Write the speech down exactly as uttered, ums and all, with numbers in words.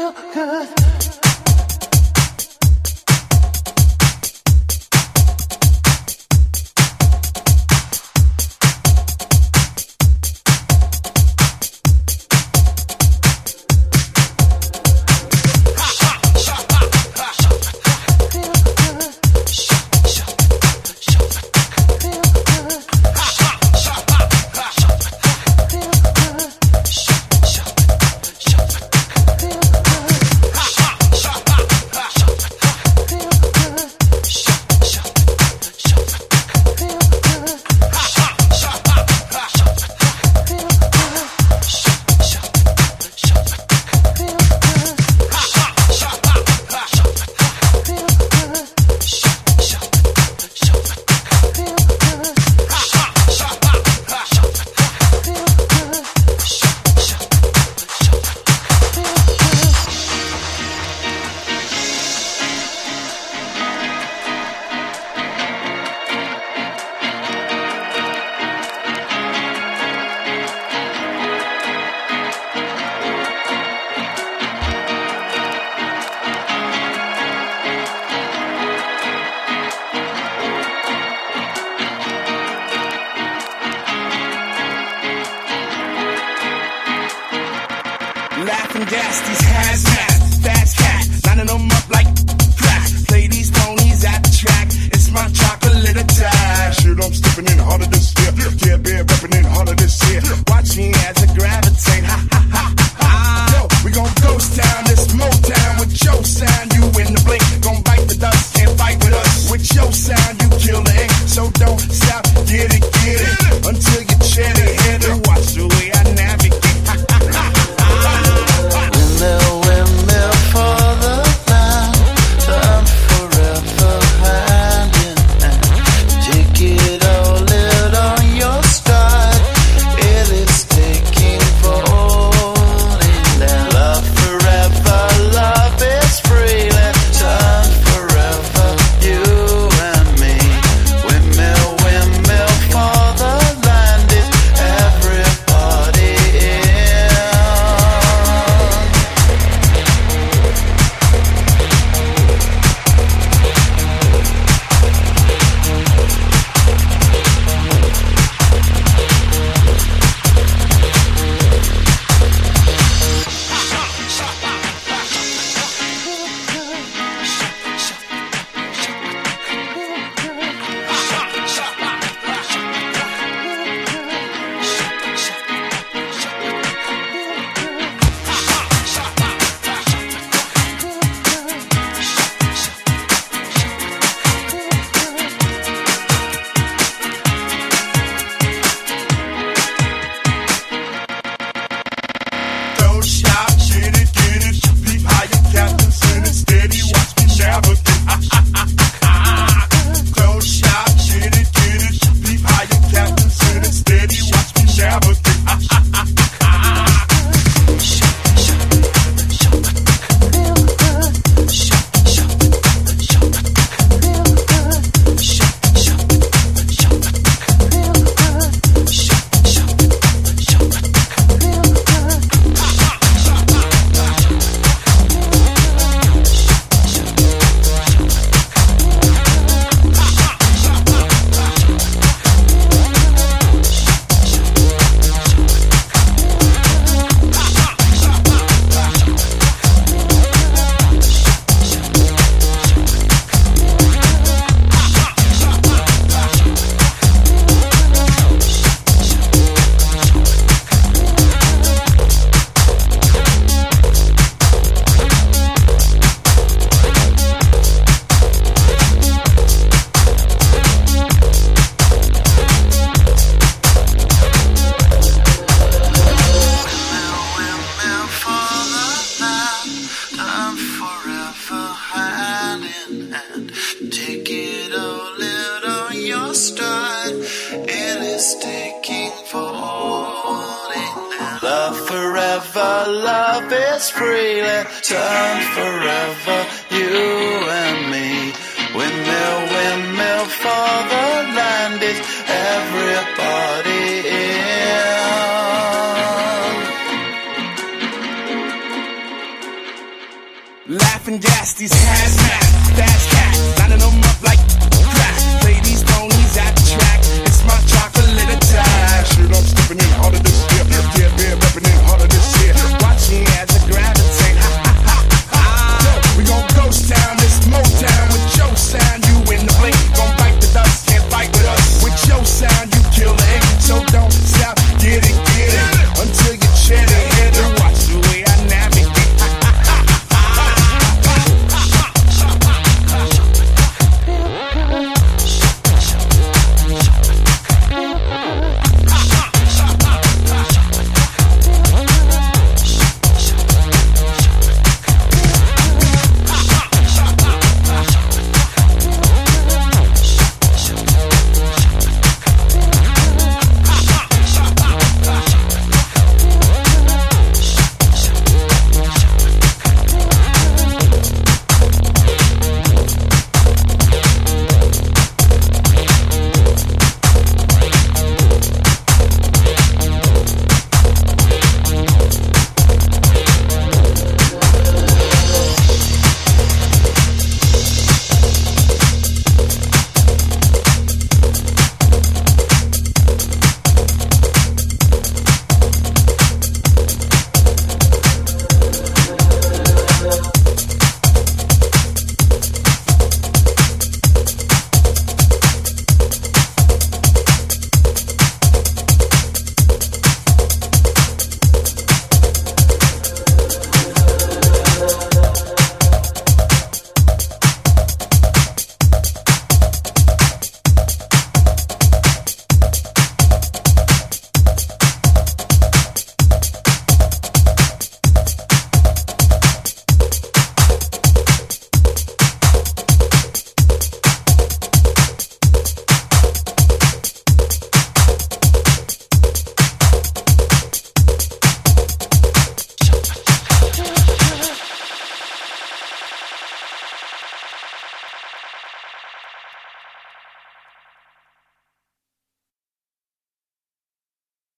Laugh and gas these hazmat, fast cat, lining them up like crack. Play these ponies at the track. It's my chocolate attack. Shit, I'm stepping in harder this year. Yeah, bear repping in harder this year. Watch me as I gravitate. Ha ha ha ha. Yo, we gon' ghost town, this Motown with your sound. You in the blink, gon' bite the dust, can't fight with us. With your sound, you kill the ink. So don't stop, get it, get it, until you chat it, hit it. Watch the way I navigate. Ha ha ha ha. Windmill, windmill for the land, time forever hand in hand. Take it all out on your stride. It is taking falling down. Love forever, love is free. Let time forever, you and me. Windmill, windmill for the land. Is everybody in? Don't shout, get it, get it. Be higher, captain, send it steady. Watch me navigate. Ah, ah, ah, ah, ah. Don't shout, get it, get it. Be higher, captain, send it steady. Watch me navigate. Ah, ah, ah, ah, ah. Windmill for the land, time forever hand in hand. Take it all out on your stride. It is taking for holding down. Love forever, love is free. Let time forever, you and me. Windmill, windmill for the land. Is everybody in? Laughing gas, these hazmat, fast cat, lining them up like crack. Play these ponies at the track, it's my chocolate attack. Shit, I'm stepping in harder this year. Yeah, man, repping in harder this year.